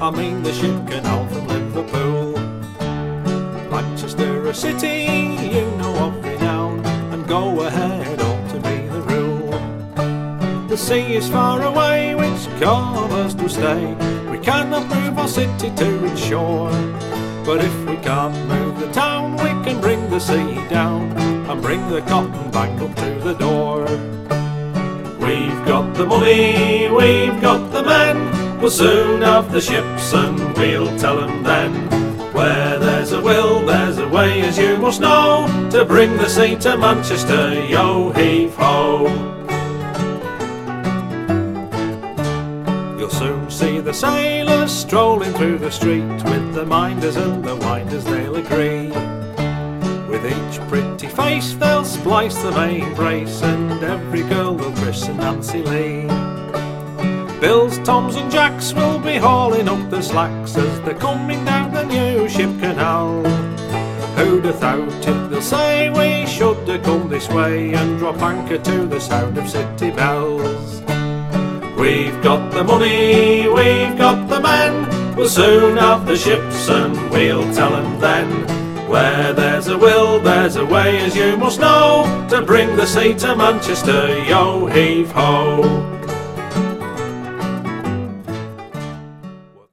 I mean the ship canal from Liverpool. Manchester a city, you know of renown, and go ahead, ought to be the rule. The sea is far away, which call us to stay. We cannot move our city to its shore, but if we can't move the town, we can bring the sea down and bring the cotton bank up to the door. We've got the money, we've got the men, we'll soon have the ships and we'll tell them then. Where there's a will, there's a way, as you must know, to bring the sea to Manchester, yo heave ho. You'll soon see the sailors strolling through the street, with the minders and the winders they'll agree. With each pretty face they'll splice the main brace, and every girl they'll christen Nancy Lee. Bills, Toms and Jacks will be hauling up the slacks as they're coming down the new ship canal. Who'd have thought it, they'll say, we should have come this way and drop anchor to the sound of city bells. We've got the money, we've got the men, we'll soon have the ships and we'll tell them then. Where there's a will, there's a way, as you must know, to bring the sea to Manchester, yo heave ho.